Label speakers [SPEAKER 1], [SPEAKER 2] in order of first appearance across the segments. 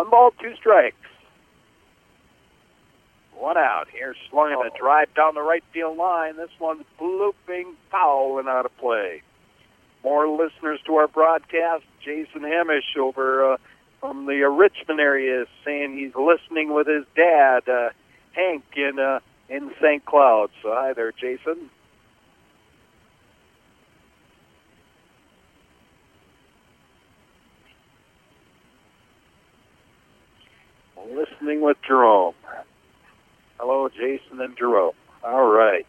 [SPEAKER 1] One ball, two strikes. One out. Here's Schlungen a drive down the right field line. This one's blooping foul and out of play. More listeners to our broadcast. Jason Hamish over from the Richmond area is saying he's listening with his dad, Hank, in St. Cloud. So hi there, Jason. Listening with Jerome. Hello, Jason and Jerome. All right.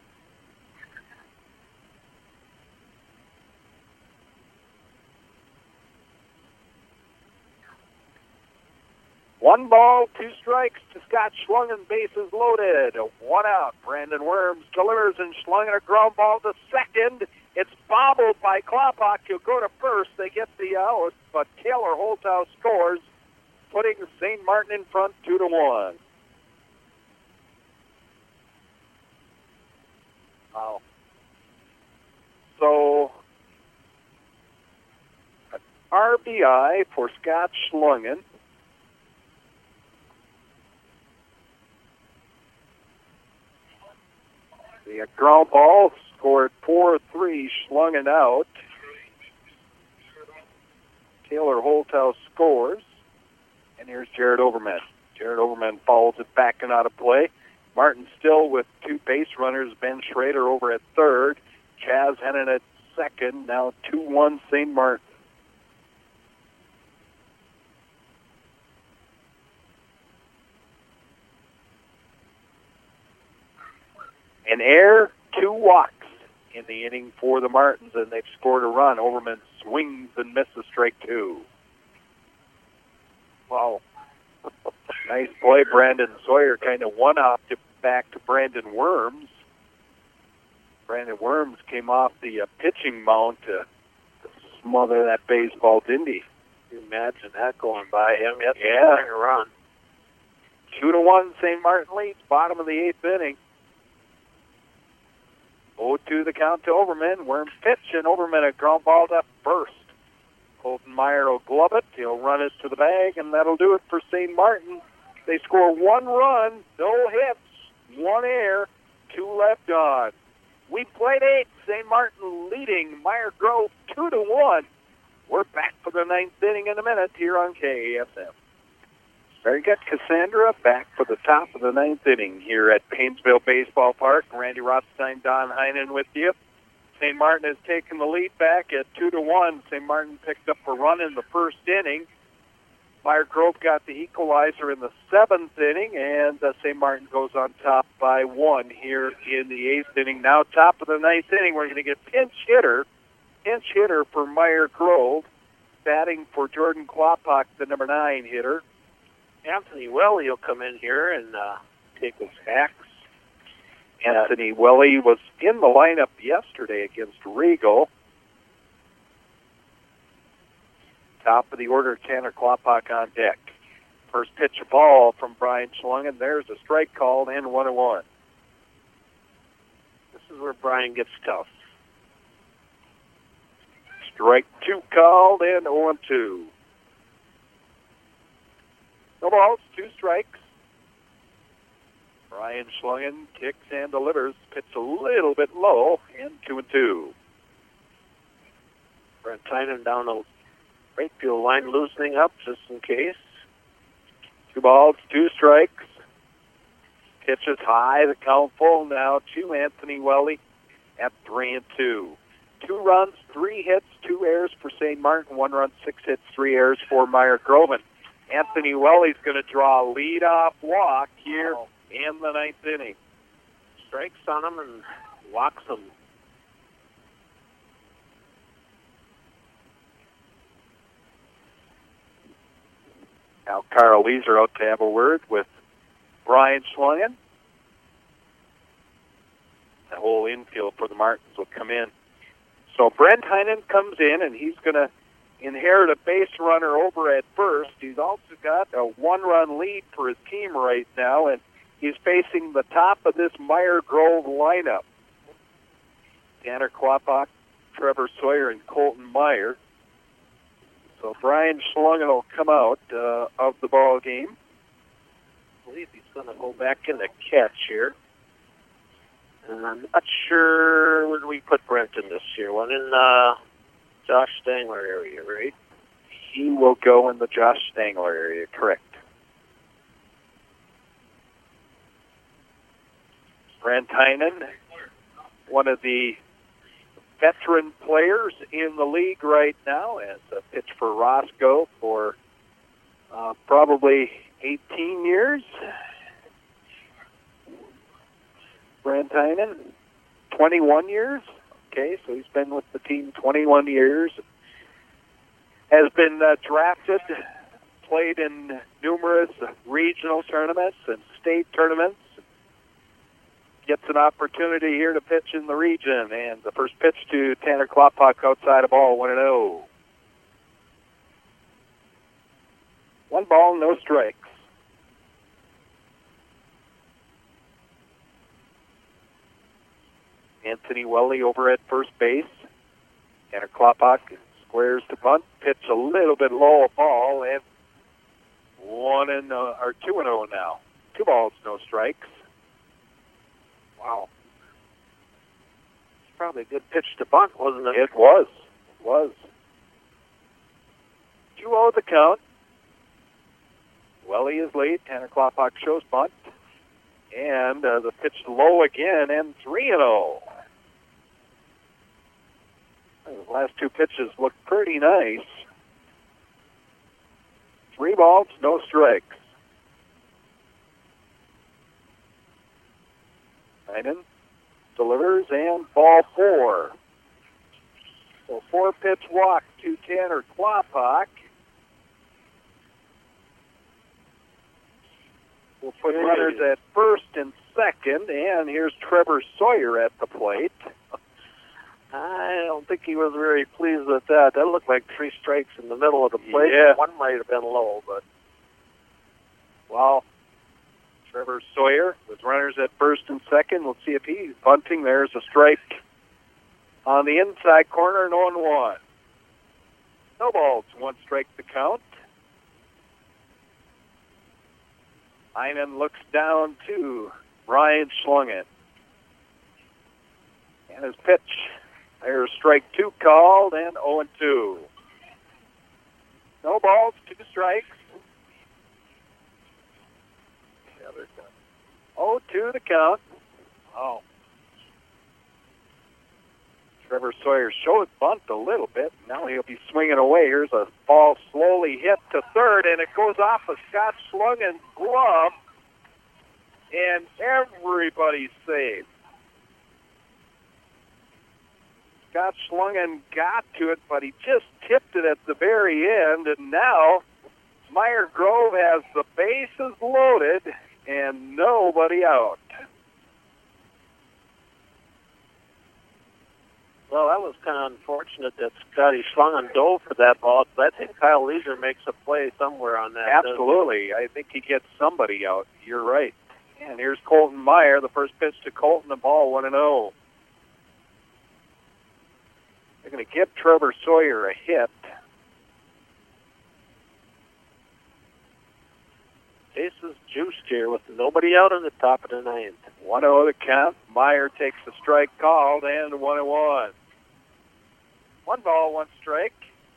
[SPEAKER 1] One ball, two strikes to Scott Schlungen, bases loaded. One out. Brandon Worms delivers, and Schlungen a ground ball to second. It's bobbled by Klopak. He'll go to first. They get the out, but Taylor Holthouse scores, putting St. Martin in front 2-1. Wow. So, an RBI for Scott Schlungen. The ground ball scored 4-3, Schlungen out. Taylor Holthouse scores. And here's Jared Overman. Jared Overman fouls it back and out of play. Martin still with two base runners. Ben Schrader over at third. Chaz Hennon at second. Now 2-1 St. Martin. An error, two walks in the inning for the Martins, and they've scored a run. Overman swings and misses strike two. Wow. Nice play. Brandon Sawyer kind of one-off back to Brandon Worms. Brandon Worms came off the pitching mound to smother that baseball, didn't he?
[SPEAKER 2] You imagine that going by him.
[SPEAKER 1] Yeah.
[SPEAKER 2] A run.
[SPEAKER 1] 2-1 St. Martin leads, bottom of the eighth inning. 0-2 the count to Overman. Worms pitch, and Overman a ground ball to first. Colton Meyer will glove it. He'll run it to the bag, and that'll do it for St. Martin. They score one run, no hits, one error, two left on. We played 8. St. Martin leading Meyer Grove 2-1. We're back for the ninth inning in a minute here on KASM. Very good, Cassandra. Back for the top of the ninth inning here at Painesville Baseball Park. Randy Rothstein, Don Heinen with you. St. Martin has taken the lead back at 2-1. St. Martin picked up a run in the first inning. Meyer Grove got the equalizer in the seventh inning, and St. Martin goes on top by 1 here in the eighth inning. Now top of the ninth inning, we're going to get pinch hitter for Meyer Grove, batting for Jordan Klopak, the number 9 hitter.
[SPEAKER 2] Anthony Welly will come in here and take his axe.
[SPEAKER 1] Anthony Welly was in the lineup yesterday against Regal. Top of the order, Tanner Klopak on deck. First pitch of ball from Brian Schlungen. There's a strike called and 1-1.
[SPEAKER 2] This is where Brian gets tough.
[SPEAKER 1] Strike 2 called and 0-2. No balls, 2 strikes. Brian Schlungen kicks and delivers. Pitch a little bit low, and 2-2.
[SPEAKER 2] Brent Tynan down the right field line, loosening up just in case.
[SPEAKER 1] 2 balls, 2 strikes. Pitch is high, the count full now to Anthony Welly at 3-2. 2 runs, 3 hits, 2 errors for St. Martin. 1 run, 6 hits, 3 errors for Meyer Grove. Anthony Welly's going to draw a leadoff walk here in the ninth inning.
[SPEAKER 2] Strikes on him and walks him.
[SPEAKER 1] Now Carl Leeser out to have a word with Brian Schlungen. The whole infield for the Martins will come in. So Brent Heinen comes in, and he's going to inherit a base runner over at first. He's also got a 1-run lead for his team right now, and he's facing the top of this Meyer Grove lineup. Tanner Klopak, Trevor Sawyer, and Colton Meyer. So Brian Schlungen will come out of the ball game.
[SPEAKER 2] I believe he's going to go back in the catch here. And I'm not sure where do we put Brenton this year. One in Josh Stangler area, right?
[SPEAKER 1] He will go in the Josh Stangler area, correct. Brent Heinen, one of the veteran players in the league right now, as a pitch for Roscoe for probably 18 years. Brent Heinen, 21 years. Okay, so he's been with the team 21 years. Has been drafted, played in numerous regional tournaments and state tournaments. Gets an opportunity here to pitch in the region. And the first pitch to Tanner Kloppak outside of ball, 1-0. 1 ball, no strikes. Anthony Welly over at first base. Tanner Kloppak squares to bunt. Pitch a little bit low ball, and 2-0 now. 2 balls, no strikes. Wow.
[SPEAKER 2] It's probably a good pitch to bunt, wasn't it?
[SPEAKER 1] It was. 2-0 the count. Welly is late. Tanner Kloppak shows bunt. And the pitch low again, and 3-0. The last 2 pitches look pretty nice. 3 balls, no strikes. Heinen delivers, and ball 4. So 4-pitch walk to Tanner Kloppak. We'll put runners at first and second, and here's Trevor Sawyer at the plate.
[SPEAKER 2] I don't think he was very pleased with that. That looked like 3 strikes in the middle of the plate.
[SPEAKER 1] Yeah.
[SPEAKER 2] One might have been low, but...
[SPEAKER 1] Well, Trevor Sawyer with runners at first and second. We'll see if he's bunting. There's a strike on the inside corner, 0-1. No balls, 1 strike to count. Heinen looks down to Brian Schlungen. And his pitch. There's strike 2 called, and 0-2. No balls, 2 strikes. 0-2 the count. Oh. Trevor Sawyer showed bunt a little bit. Now he'll be swinging away. Here's a ball slowly hit to third, and it goes off a Scott Schlungen's glove, and everybody's saved. Scott Schlungen got to it, but he just tipped it at the very end, and now Meyer Grove has the bases loaded and nobody out.
[SPEAKER 2] Well, that was kind of unfortunate that Scotty Schlungen dove for that ball, but I think Kyle Leisure makes a play somewhere on that.
[SPEAKER 1] Absolutely. I think he gets somebody out. You're right. And here's Colton Meyer, the first pitch to Colton, the ball 1-0. They're going to give Trevor Sawyer a hit.
[SPEAKER 2] Bases juiced here with nobody out on the top of the 9th.
[SPEAKER 1] 1-0 the count. Meyer takes the strike called, and 1-1. 1 ball, 1 strike.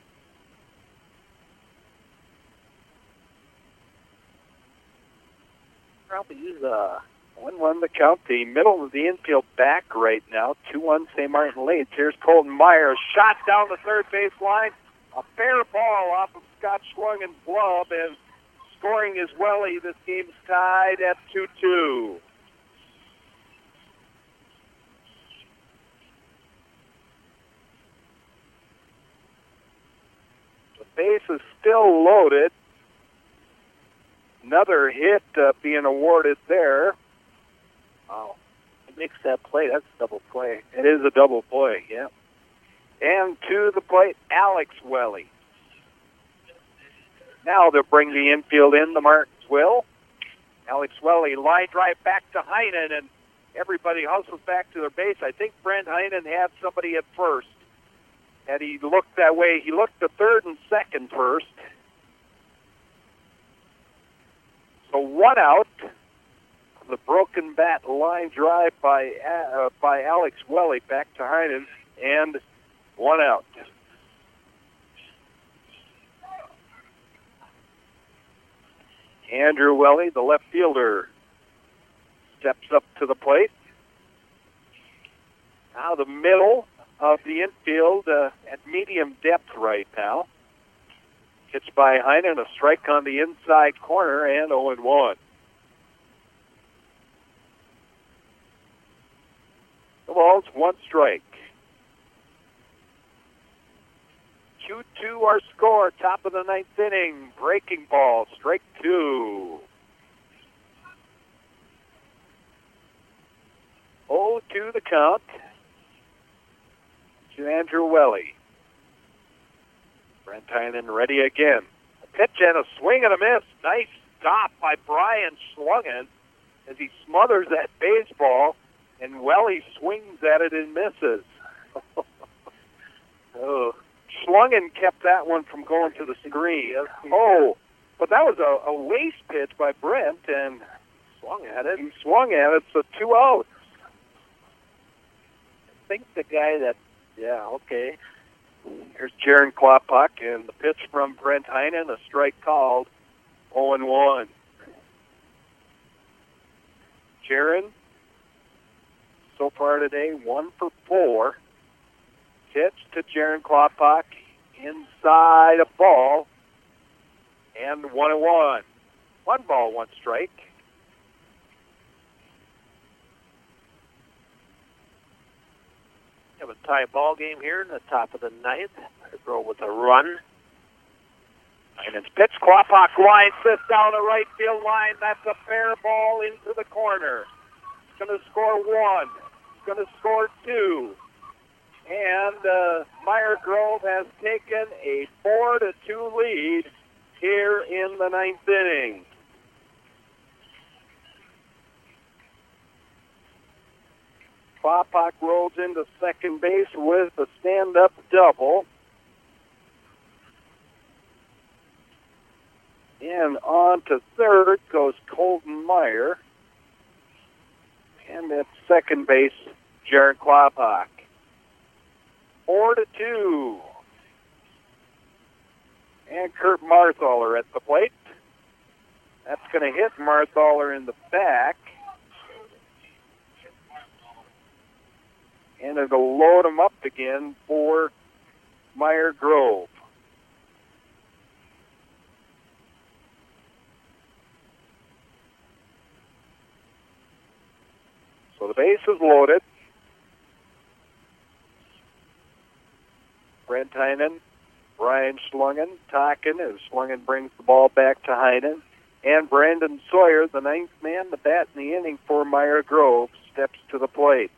[SPEAKER 2] Probably use
[SPEAKER 1] 1-1 the count. The middle of the infield back right now. 2-1 St. Martin leads. Here's Colton Meyer. Shot down the third base line. A fair ball off of Scott Schlungen's glove, and scoring is Welly. This game's tied at 2-2. The base is still loaded. Another hit being awarded there.
[SPEAKER 2] Wow. He makes that play. That's a double play.
[SPEAKER 1] It is a double play, yeah. And to the plate, Alex Welly. Now they'll bring the infield in, the Martinsville. Alex Welly, line drive back to Heinen, and everybody hustles back to their base. I think Brent Heinen had somebody at first. And he looked that way. He looked to third and second first. So 1 out. The broken bat line drive by Alex Welly back to Heinen, and 1 out. Andrew Welly, the left fielder, steps up to the plate. Now the middle of the infield at medium depth right now. Pitched by Heinen, a strike on the inside corner, and 0-1. The ball's 1 strike. 2-2 our score, top of the 9th inning. Breaking ball, strike 2. 0-2 the count to Andrew Welly. Brent Heinen ready again. A pitch and a swing and a miss. Nice stop by Brian Schlungen as he smothers that baseball, and Welly swings at it and misses. Oh, Schlungen kept that one from going to the screen. Oh, but that was a waste pitch by Brent, and swung at it. He swung at it, so 2 outs. I think the guy that, okay. Here's Jaron Kloppak, and the pitch from Brent Heinen, a strike called, 0-1. Jaron, so far today, 1 for 4. Pitch to Jaron Kloppak, inside a ball, and 1-1. 1 ball, 1 strike. Have a tie ball game here in the top of the 9th. I go with a run. And it's pitch. Kloppak lines this down the right field line. That's a fair ball into the corner. It's going to score 1. It's going to score 2. And Meyer Grove has taken a 4-2 lead here in the 9th inning. Kloppak rolls into second base with a stand-up double. And on to third goes Colton Meyer. And at second base, Jaron Kloppak. 4-2. And Kurt Marthaler at the plate. That's going to hit Marthaler in the back. And it'll load him up again for Meyer Grove. So the base is loaded. Brent Heinen, Brian Schlungen, talking as Schlungen brings the ball back to Heinen. And Brandon Sawyer, the 9th man, the bat in the inning for Meyer Grove, steps to the plate.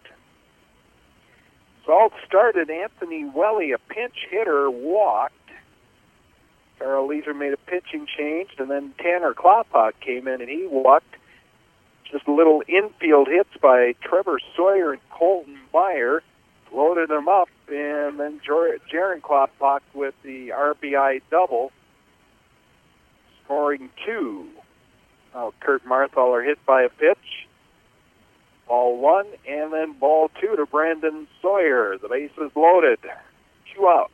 [SPEAKER 1] Salt started Anthony Welly, a pinch hitter, walked. Carl Leeser made a pitching change, and then Tanner Kloppak came in and he walked. Just little infield hits by Trevor Sawyer and Colton Meyer loaded them up, and then Jaron Kloppak with the RBI double, scoring 2. Kurt Marthaler hit by a pitch. Ball 1, and then ball 2 to Brandon Sawyer. The base is loaded. 2 outs.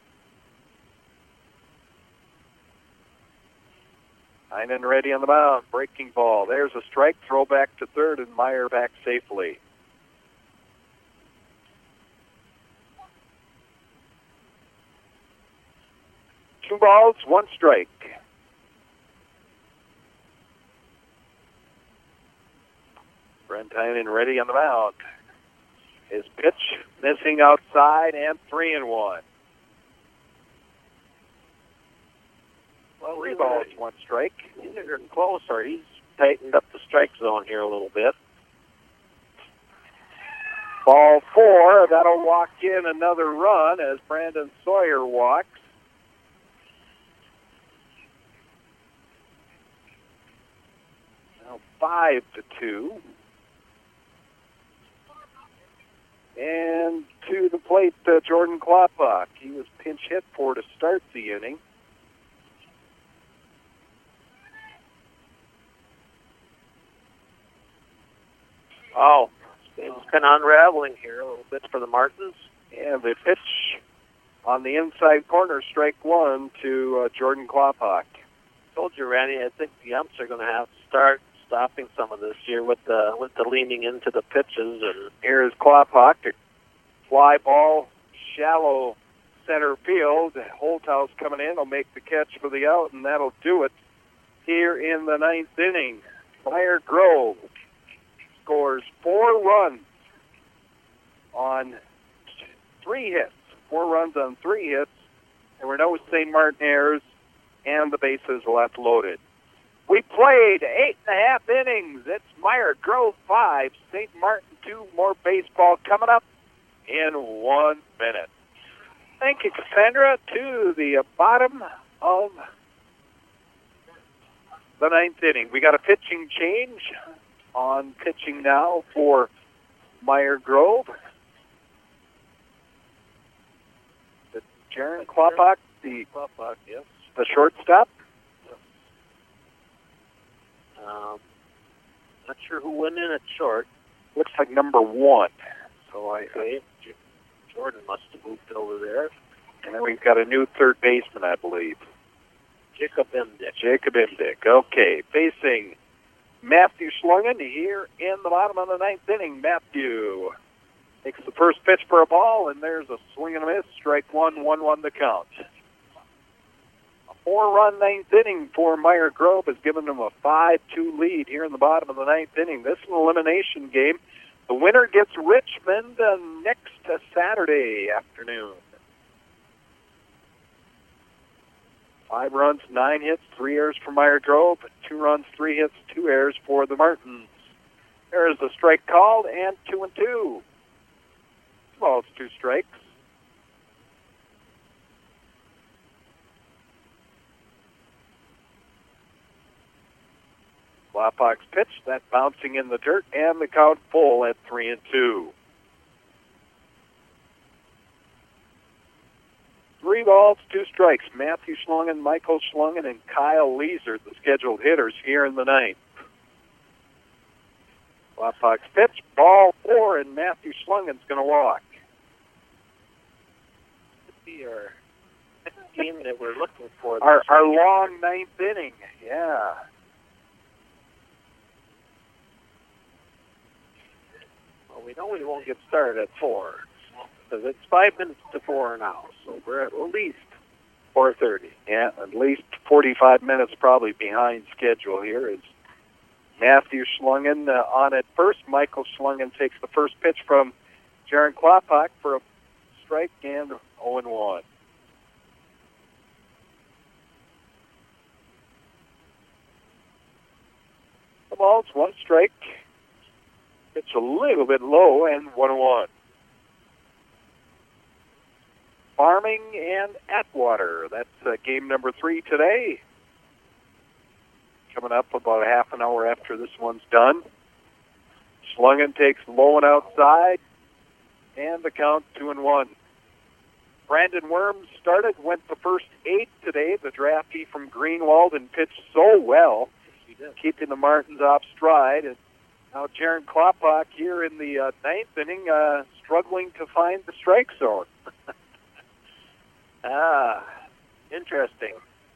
[SPEAKER 1] Heinen ready on the mound. Breaking ball. There's a strike. Throw back to third, and Meyer back safely. Two balls, 1 strike. Brent Heinen ready on the mound. His pitch missing outside, and 3-1. Well, 3 balls, 1 strike. He's getting closer. He's tightened up the strike zone here a little bit. Ball 4. That'll walk in another run as Brandon Sawyer walks. Now 5-2. And to the plate, Jordan Klopbach. He was pinch hit for to start the inning.
[SPEAKER 2] Oh, it's kind of unraveling here a little bit for the Martins.
[SPEAKER 1] And the pitch on the inside corner, strike one to Jordan Klopbach.
[SPEAKER 2] Told you, Randy, I think the umps are going to have to start stopping some of this here with the leaning into the pitches. And
[SPEAKER 1] here's Klopbach, a fly ball, shallow center field. Holthouse coming in will make the catch for the out, and that'll do it here in the ninth inning. Meyer Grove scores 4 runs on 3 hits. 4 runs on 3 hits. There were no St. Martin errors, and the bases left loaded. We played 8.5 innings. It's Meyer Grove 5, St. Martin 2. More baseball coming up in 1 minute. Thank you, Cassandra. To the bottom of the ninth inning. We got a pitching change on pitching now for Meyer Grove. The Jaron Klopbach,
[SPEAKER 2] yes.
[SPEAKER 1] The shortstop.
[SPEAKER 2] Not sure who went in at short.
[SPEAKER 1] Looks like number 1. So
[SPEAKER 2] Okay. Jordan must have moved over there.
[SPEAKER 1] And then we've got a new third baseman, I believe.
[SPEAKER 2] Jacob Emdick.
[SPEAKER 1] Jacob Emdick. Okay. Facing Matthew Schlungen here in the bottom of the ninth inning. Matthew takes the first pitch for a ball, and there's a swing and a miss. Strike one, 1-1 the count. A 4-run ninth inning for Meyer Grove has given them a 5-2 lead here in the bottom of the ninth inning. This is an elimination game. The winner gets Richmond next Saturday afternoon. 5 runs, 9 hits, 3 errors for Meyer Grove, 2 runs, 3 hits, 2 errors for the Martins. There is a strike called, and 2-2. Balls, 2 strikes. Klopbach's pitch, that bouncing in the dirt, and the count full at 3-2. 3 balls, 2 strikes. Matthew Schlungen, Michael Schlungen, and Kyle Leeser, the scheduled hitters here in the ninth. Klopbach's pitch, ball 4, and Matthew Schlungen's going to walk.
[SPEAKER 2] Our team that we're looking for.
[SPEAKER 1] Our long ninth inning, yeah.
[SPEAKER 2] Well, we know we won't get started at 4. Because it's 5 minutes to 4 now, so we're at least 4:30.
[SPEAKER 1] Yeah, at least 45 minutes probably behind schedule here. Is Matthew Schlungen on at first. Michael Schlungen takes the first pitch from Jaron Klopbach for a strike and 0-1. The balls, 1 strike. It's a little bit low and 1-1. Farming and Atwater. That's game number 3 today. Coming up about a half an hour after this one's done. Schlungen takes low and outside, and the count 2-1. Brandon Worms started, went the first 8 today. The draftee from Greenwald and pitched so well, keeping the Martins off stride. And now Jaron Klopbach here in the ninth inning, struggling to find the strike zone.
[SPEAKER 2] Interesting.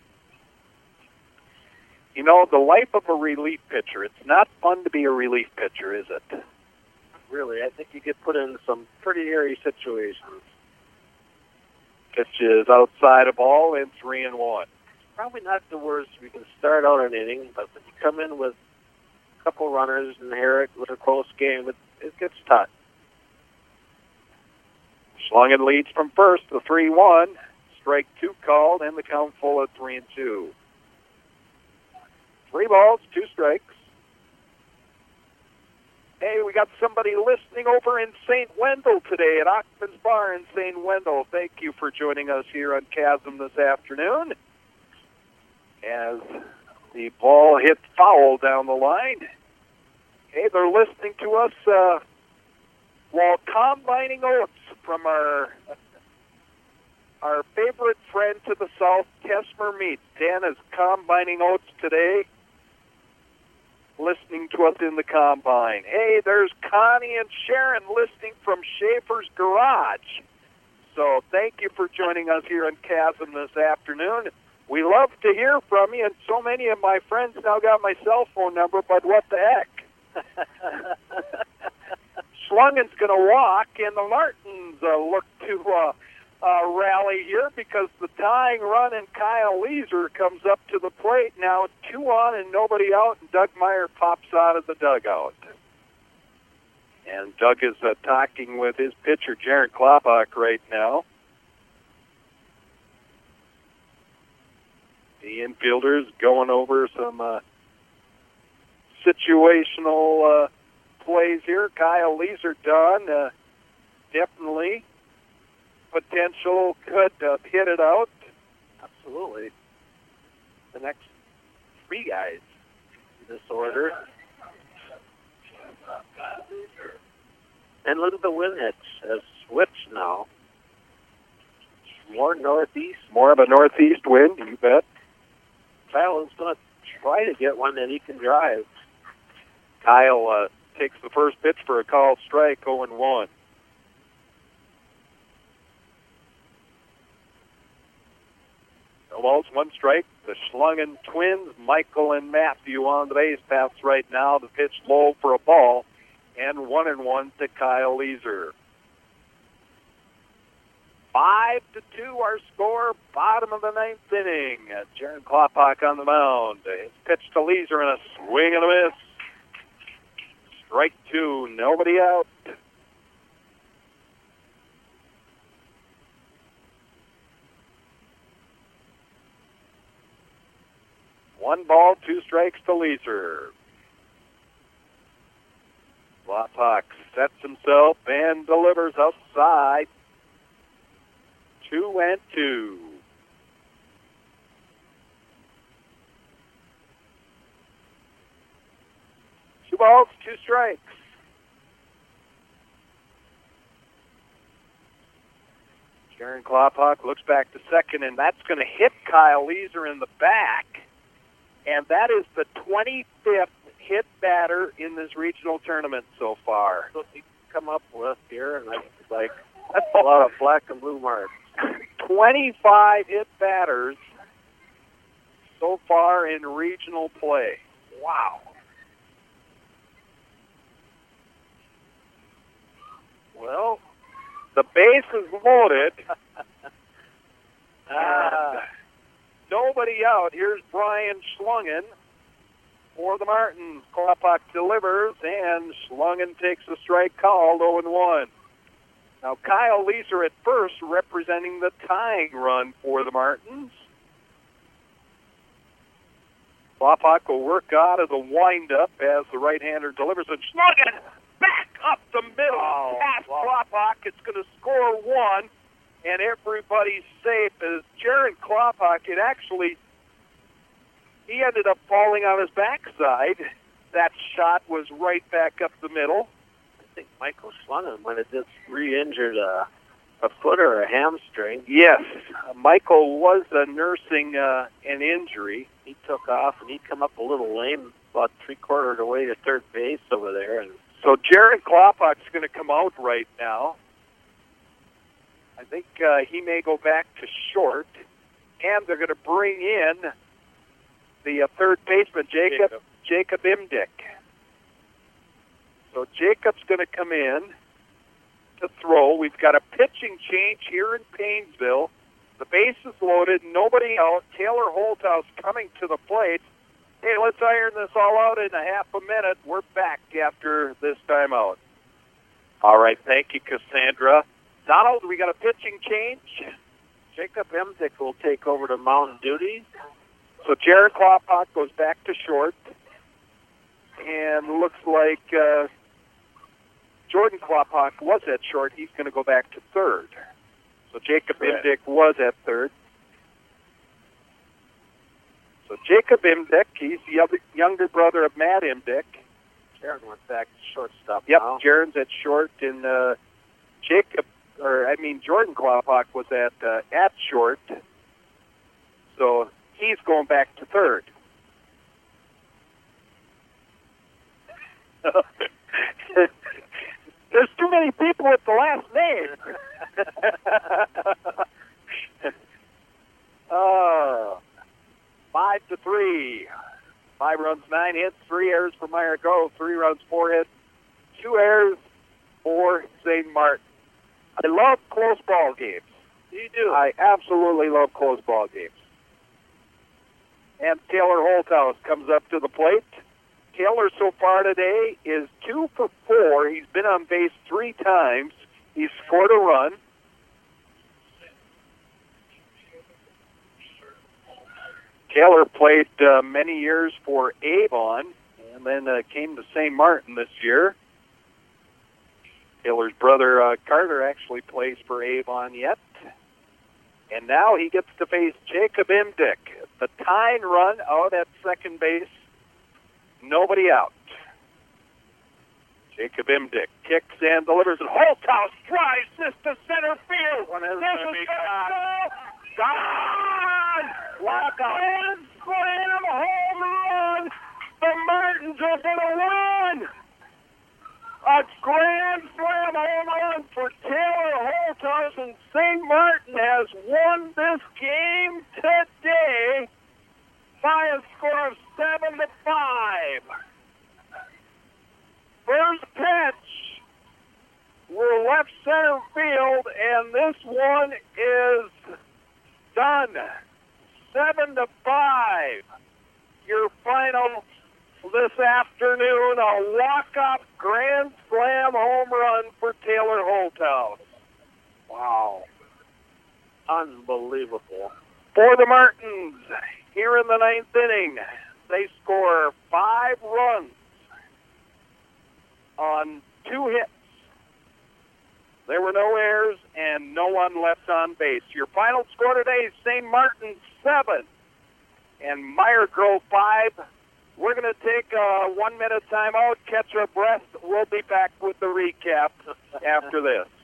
[SPEAKER 1] You know, the life of a relief pitcher, it's not fun to be a relief pitcher, is it?
[SPEAKER 2] Really, I think you get put in some pretty hairy situations.
[SPEAKER 1] Pitch is outside a ball and 3-1.
[SPEAKER 2] Probably not the worst. We can start out an inning, but when you come in with a couple runners and inherit with a close game, it gets tough.
[SPEAKER 1] Schlungen leads from first, the 3-1. Strike 2 called, and the count full at 3-2. 3 balls, 2 strikes. Hey, we got somebody listening over in St. Wendell today at Ockman's Bar in St. Wendell. Thank you for joining us here on Chasm this afternoon. As the ball hit foul down the line. Hey, they're listening to us While combining oats from our favorite friend to the south, Tesmer Meats. Dan is combining oats today, listening to us in the combine. Hey, there's Connie and Sharon listening from Schaefer's Garage. So thank you for joining us here in Chasm this afternoon. We love to hear from you, and so many of my friends now got my cell phone number, but what the heck? Schlungen's going to walk, and the Martins look to rally here because the tying run and Kyle Leeser comes up to the plate. Now 2 on and nobody out, and Doug Meyer pops out of the dugout. And Doug is talking with his pitcher, Jaron Kloppach, right now. The infielders going over some situational plays here. Kyle Leeser done. Definitely potential, could hit it out.
[SPEAKER 2] Absolutely. The next 3 guys in this order. And look at the wind has switched now. More northeast.
[SPEAKER 1] More of a northeast wind, you bet.
[SPEAKER 2] Kyle is going to try to get one that he can drive.
[SPEAKER 1] Kyle takes the first pitch for a called strike, 0-1. No balls, 1 strike. The Schlungen twins, Michael and Matthew on the base paths right now. The pitch low for a ball, and 1-1 to Kyle Leeser. 5-2 our score, bottom of the 9th inning. Jaron Kloppach on the mound. His pitch to Leeser and a swing and a miss. Strike 2, nobody out. One ball, 2 strikes to Leeser. Kloppach sets himself and delivers outside. 2-2. 2 balls, 2 strikes. Jaron Kloppach looks back to second, and that's going to hit Kyle Leeser in the back. And that is the 25th hit batter in this regional tournament so far.
[SPEAKER 2] So he come up with here, and that's a lot of black and blue marks.
[SPEAKER 1] 25 hit batters so far in regional play. Wow. Well, the base is loaded. Nobody out. Here's Brian Schlungen for the Martins. Kloppach delivers, and Schlungen takes a strike called, 0-1. Now, Kyle Leeser at first representing the tying run for the Martins. Kloppach will work out as a windup as the right-hander delivers, and Schlungen back up the middle past Kloppach. It's going to score 1. And everybody's safe as Jaron Kloppach. He ended up falling on his backside. That shot was right back up the middle.
[SPEAKER 2] I think Michael Schlungen might have just re-injured a foot or a hamstring.
[SPEAKER 1] Yes, Michael was nursing an injury.
[SPEAKER 2] He took off, and he come up a little lame, about 3/4 of the way to third base over there. And
[SPEAKER 1] so Jaron Kloppach's going to come out right now. I think he may go back to short, and they're going to bring in the third baseman, Jacob Imdick. So Jacob's going to come in to throw. We've got a pitching change here in Paynesville. The base is loaded, nobody out. Taylor Holthouse coming to the plate. Hey, let's iron this all out in a half a minute. We're back after this timeout. All right, thank you, Cassandra. Donald, we got a pitching change.
[SPEAKER 2] Jacob Imdick will take over the mound duties.
[SPEAKER 1] So Jaron Kloppach goes back to short. And looks like Jordan Kloppach was at short. He's going to go back to third. So Jacob Imdick was at third. So Jacob Imdick, he's the younger brother of Matt Imdick.
[SPEAKER 2] Jaron went back to shortstop.
[SPEAKER 1] Yep,
[SPEAKER 2] now.
[SPEAKER 1] Jaron's at short, and Jordan Kloppak was at short, so he's going back to third. There's too many people with the last name. 5-3. 5 runs, 9 hits, 3 errors for Meyer Grove, 3 runs, 4 hits, 2 errors for St. Martin. I love close ball games.
[SPEAKER 2] You do.
[SPEAKER 1] I absolutely love close ball games. And Taylor Holthouse comes up to the plate. Taylor so far today is 2 for 4. He's been on base 3 times. He's scored a run. Taylor played many years for Avon and then came to St. Martin this year. Taylor's brother Carter actually plays for Avon yet. And now he gets to face Jacob Imdick. The tying run out at second base. Nobody out. Jacob Imdick kicks and delivers, and Holthouse drives this to center field. This is gone! Like a grand slam home run! The Martins are going to win! A grand slam home run for Taylor Holthouse, and St. Martin has won this game today by a score of 7-5. First pitch, we're left center field, and this one is done. 7-5. Your final this afternoon, a walk-up grand slam home run for Taylor Holthouse.
[SPEAKER 2] Wow. Unbelievable.
[SPEAKER 1] For the Martins, here in the 9th inning, they score 5 runs on 2 hits. There were no errors and no one left on base. Your final score today is St. Martin 7 and Meyer Grove 5. We're going to take a 1-minute timeout, catch our breath. We'll be back with the recap after this.